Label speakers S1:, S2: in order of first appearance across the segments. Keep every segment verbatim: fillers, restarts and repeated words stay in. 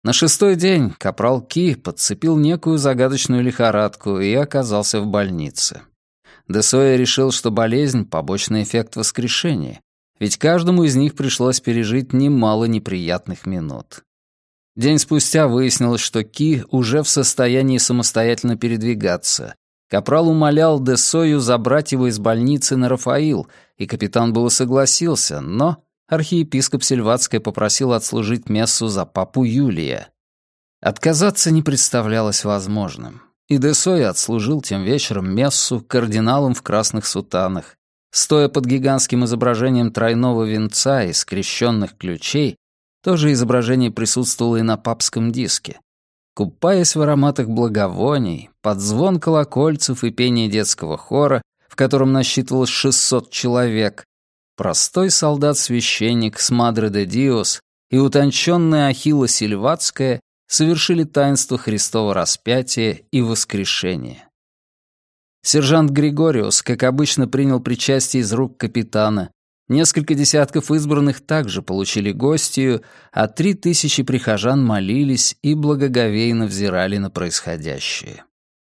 S1: На шестой день капрал Ки подцепил некую загадочную лихорадку и оказался в больнице. Де Сойя решил, что болезнь — побочный эффект воскрешения, ведь каждому из них пришлось пережить немало неприятных минут. День спустя выяснилось, что Ки уже в состоянии самостоятельно передвигаться. Капрал умолял де Сойю забрать его из больницы на Рафаил, и капитан было согласился, но архиепископ Сильватская попросил отслужить мессу за папу Юлия. Отказаться не представлялось возможным, и де Сойя отслужил тем вечером мессу кардиналом в красных сутанах, стоя под гигантским изображением тройного венца и скрещенных ключей. То же изображение присутствовало и на папском диске. Купаясь в ароматах благовоний, под звон колокольцев и пение детского хора, в котором насчитывалось шестьсот человек, простой солдат-священник с Мадре де Диос и утонченная Ахилла Сильватская совершили таинство Христова распятия и воскрешения. Сержант Григориус, как обычно, принял причастие из рук капитана. Несколько десятков избранных также получили гостью, а три тысячи прихожан молились и благоговейно взирали на происходящее.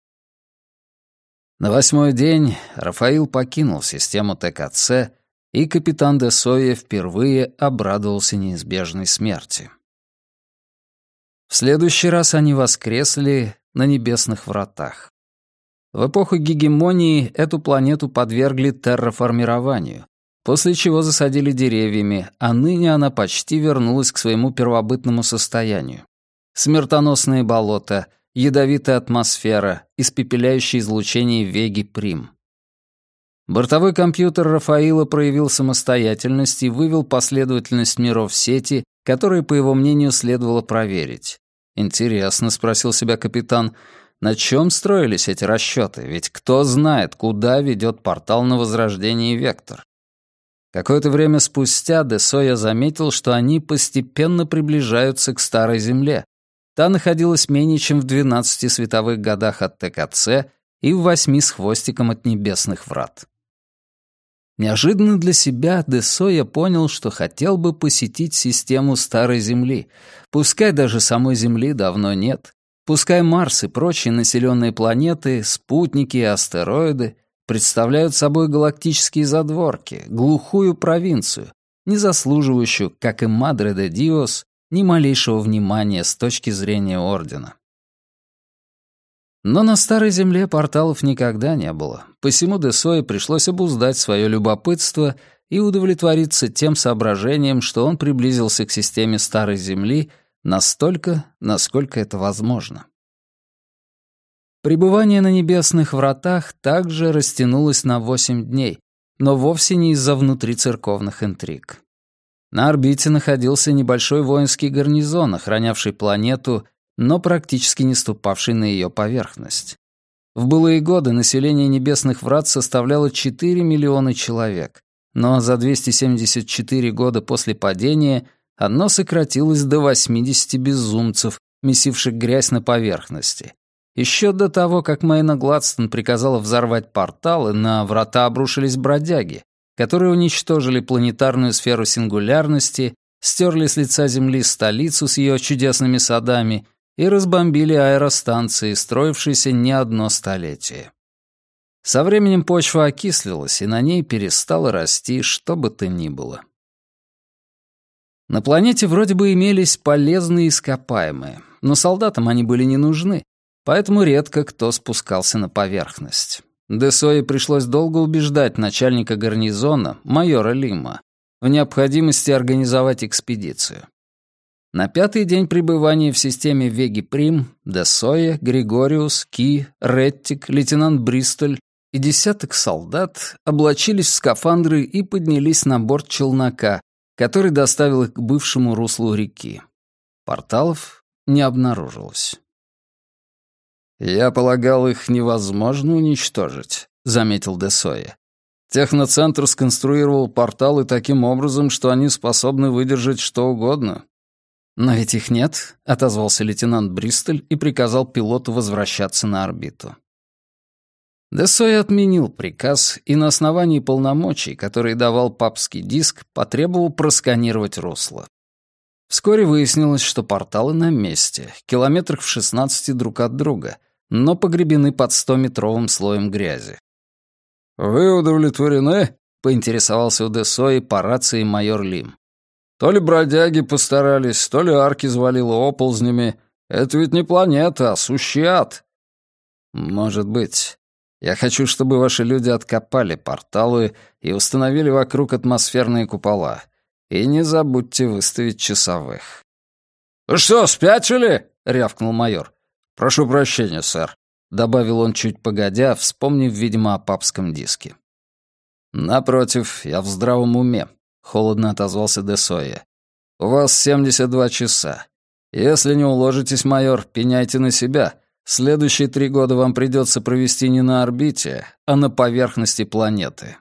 S1: На восьмой день Рафаил покинул систему ТКЦ, и капитан де Сойя впервые обрадовался неизбежной смерти. В следующий раз они воскресли на небесных вратах. В эпоху гегемонии эту планету подвергли терраформированию, после чего засадили деревьями, а ныне она почти вернулась к своему первобытному состоянию. Смертоносные болота, ядовитая атмосфера, испепеляющее излучение Веги-Прим. Бортовой компьютер Рафаила проявил самостоятельность и вывел последовательность миров сети, которые, по его мнению, следовало проверить. «Интересно», — спросил себя капитан, — «на чем строились эти расчеты? Ведь кто знает, куда ведет портал на возрождение и Вектор?» Какое-то время спустя де Сойя заметил, что они постепенно приближаются к Старой Земле. Та находилась менее чем в двенадцати световых годах от ТКЦ и в восьми с хвостиком от Небесных Врат. Неожиданно для себя де Сойя понял, что хотел бы посетить систему Старой Земли. Пускай даже самой Земли давно нет. Пускай Марс и прочие населенные планеты, спутники и астероиды представляют собой галактические задворки, глухую провинцию, не заслуживающую, как и Мадре де Диос, ни малейшего внимания с точки зрения Ордена. Но на Старой Земле порталов никогда не было, посему де Сойе пришлось обуздать свое любопытство и удовлетвориться тем соображением, что он приблизился к системе Старой Земли настолько, насколько это возможно. Пребывание на Небесных Вратах также растянулось на восемь дней, но вовсе не из-за внутрицерковных интриг. На орбите находился небольшой воинский гарнизон, охранявший планету, но практически не ступавший на ее поверхность. В былые годы население Небесных Врат составляло четыре миллиона человек, но за двести семьдесят четыре года после падения оно сократилось до восьмидесяти безумцев, месивших грязь на поверхности. Еще до того, как Мэйна Гладстон приказала взорвать порталы, на врата обрушились бродяги, которые уничтожили планетарную сферу сингулярности, стерли с лица Земли столицу с ее чудесными садами и разбомбили аэростанции, строившиеся не одно столетие. Со временем почва окислилась, и на ней перестало расти что бы то ни было. На планете вроде бы имелись полезные ископаемые, но солдатам они были не нужны, поэтому редко кто спускался на поверхность. Де Сойе пришлось долго убеждать начальника гарнизона, майора Лима, в необходимости организовать экспедицию. На пятый день пребывания в системе Веги-Прим де Сойе, Григориус, Ки, Реттик, лейтенант Бристоль и десяток солдат облачились в скафандры и поднялись на борт челнока, который доставил их к бывшему руслу реки. Порталов не обнаружилось. «Я полагал, их невозможно уничтожить», — заметил де Сойе. «Техноцентр сконструировал порталы таким образом, что они способны выдержать что угодно». «Но ведь их нет», — отозвался лейтенант Бристоль и приказал пилоту возвращаться на орбиту. Де Сойе отменил приказ и на основании полномочий, которые давал папский диск, потребовал просканировать русло. Вскоре выяснилось, что порталы на месте, километрах в шестнадцати друг от друга, но погребены под стометровым слоем грязи. «Вы удовлетворены?» — поинтересовался у Десои по рации майор Лим. «То ли бродяги постарались, то ли арки завалило оползнями. Это ведь не планета, а сущий ад». «Может быть. Я хочу, чтобы ваши люди откопали порталы и установили вокруг атмосферные купола. И не забудьте выставить часовых». «Вы что, спятили?» — рявкнул майор. «Прошу прощения, сэр», — добавил он чуть погодя, вспомнив, видимо, о папском диске. «Напротив, я в здравом уме», — холодно отозвался Десоя. «У вас семьдесят два часа. Если не уложитесь, майор, пеняйте на себя. Следующие три года вам придется провести не на орбите, а на поверхности планеты».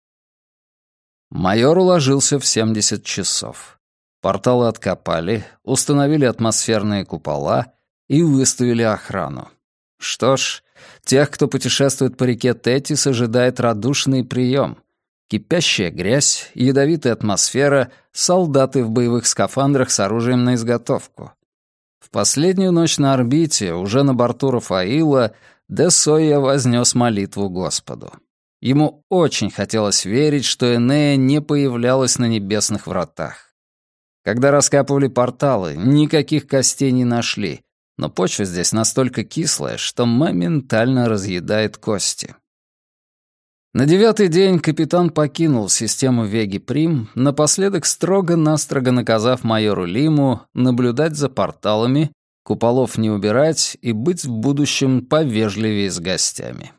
S1: Майор уложился в семьдесят часов. Порталы откопали, установили атмосферные купола и выставили охрану. Что ж, тех, кто путешествует по реке Тетис, ожидает радушный прием. Кипящая грязь, ядовитая атмосфера, солдаты в боевых скафандрах с оружием на изготовку. В последнюю ночь на орбите, уже на борту Рафаила, Десоя вознес молитву Господу. Ему очень хотелось верить, что Энея не появлялась на небесных вратах. Когда раскапывали порталы, никаких костей не нашли, но почва здесь настолько кислая, что моментально разъедает кости. На девятый день капитан покинул систему Веги-Прим, напоследок строго-настрого наказав майору Лиму наблюдать за порталами, куполов не убирать и быть в будущем повежливее с гостями.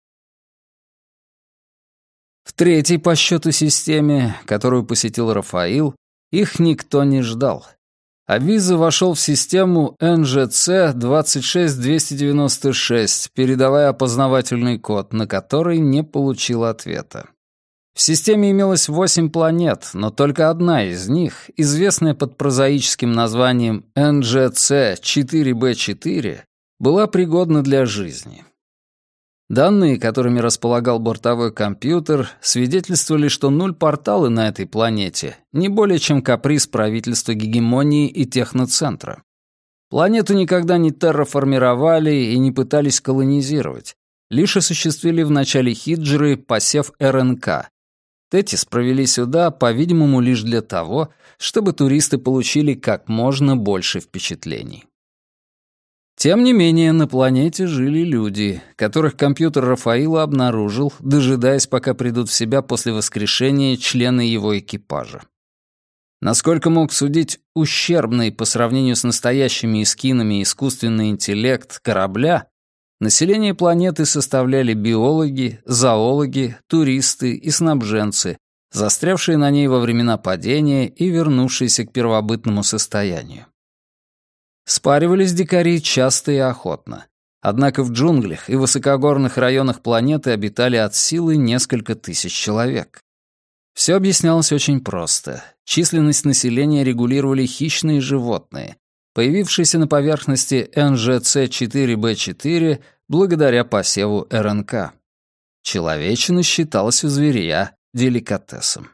S1: В третьей по счету системе, которую посетил Рафаил, их никто не ждал. Авиза вошел в систему эн жэ цэ двадцать шесть двести девяносто шесть, передавая опознавательный код, на который не получил ответа. В системе имелось восемь планет, но только одна из них, известная под прозаическим названием эн жэ цэ четыре бэ четыре, была пригодна для жизни. Данные, которыми располагал бортовой компьютер, свидетельствовали, что нуль-порталы на этой планете не более чем каприз правительства гегемонии и техноцентра. Планету никогда не терраформировали и не пытались колонизировать, лишь осуществили в начале хиджры посев эр эн ка. Тетис провели сюда, по-видимому, лишь для того, чтобы туристы получили как можно больше впечатлений. Тем не менее, на планете жили люди, которых компьютер Рафаила обнаружил, дожидаясь, пока придут в себя после воскрешения члены его экипажа. Насколько мог судить ущербный по сравнению с настоящими эскинами искусственный интеллект корабля, население планеты составляли биологи, зоологи, туристы и снабженцы, застрявшие на ней во времена падения и вернувшиеся к первобытному состоянию. Спаривались дикари часто и охотно. Однако в джунглях и высокогорных районах планеты обитали от силы несколько тысяч человек. Все объяснялось очень просто. Численность населения регулировали хищные животные, появившиеся на поверхности эн жэ цэ четыре бэ четыре благодаря посеву эр эн ка. Человечина считалась у зверя деликатесом.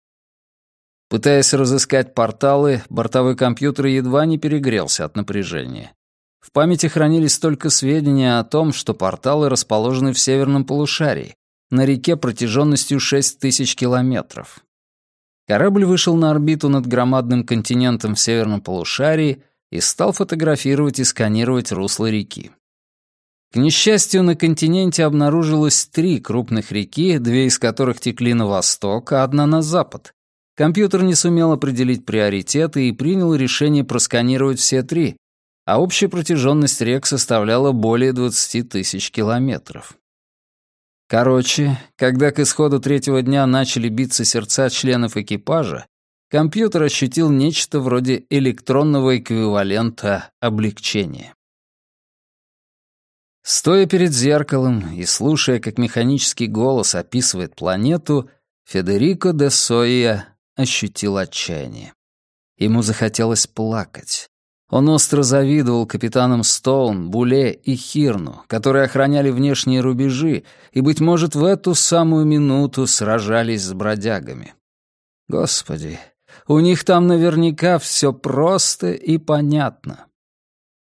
S1: Пытаясь разыскать порталы, бортовой компьютер едва не перегрелся от напряжения. В памяти хранились только сведения о том, что порталы расположены в северном полушарии, на реке протяженностью шесть тысяч километров. Корабль вышел на орбиту над громадным континентом в северном полушарии и стал фотографировать и сканировать русло реки. К несчастью, на континенте обнаружилось три крупных реки, две из которых текли на восток, а одна на запад. Компьютер не сумел определить приоритеты и принял решение просканировать все три, а общая протяженность рек составляла более двадцати тысяч километров. Короче, когда к исходу третьего дня начали биться сердца членов экипажа, компьютер ощутил нечто вроде электронного эквивалента облегчения. Стоя перед зеркалом и слушая, как механический голос описывает планету, Федерико де Соя ощутил отчаяние. Ему захотелось плакать. Он остро завидовал капитанам Стоун, Буле и Хирну, которые охраняли внешние рубежи и, быть может, в эту самую минуту сражались с бродягами. Господи, У них там наверняка все просто и понятно.